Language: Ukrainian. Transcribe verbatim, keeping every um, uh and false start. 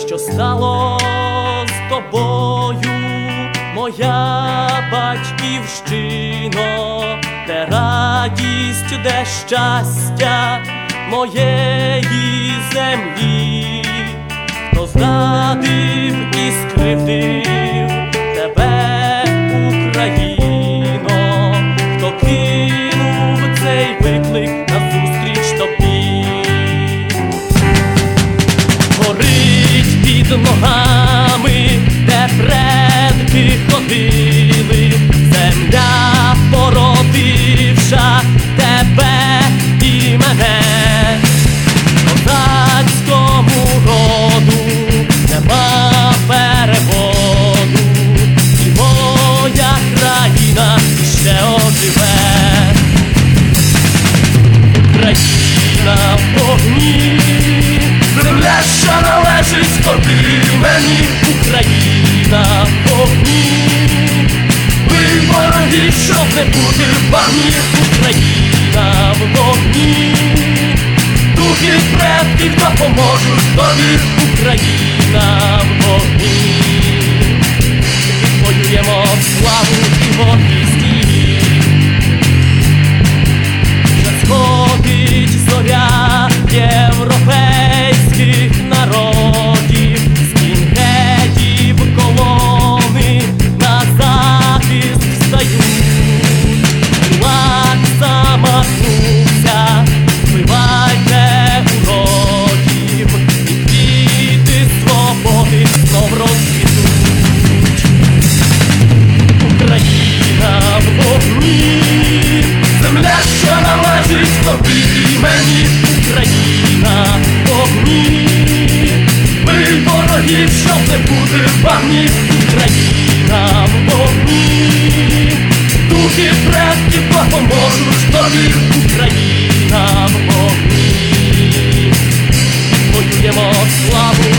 Що стало з тобою, моя батьківщино, де радість, де щастя моєї землі? Хто зрадив і скривдив тебе, Україно? Хто кинув цей виклик назустріч тобі? Горить під ногами, де предки ходили, земля, породивша тебе і мене. Козацькому роду нема переводу, і моя країна ще оживе. Україна в вогні, земля, що належить тобі мені. Україна в вогні, бий ворогів, щоб не бути в багні. Україна в вогні, духи предків допоможуть тобі. Україна в вогні, відвоюємо славу і гордість її. Вже сходить зоря європейських народів, скінхедів колони на захист встають. Кулак замахнувся, вбивайте уродів, і квіти свободи знов розцвітуть. Україна в вогні, земля, що належить тобі і мені. Україна в вогні, бий ворогів, щоб не бути в багні. Україна в вогні, духи предків допоможуть тобі. Україна в вогні, воюємо славу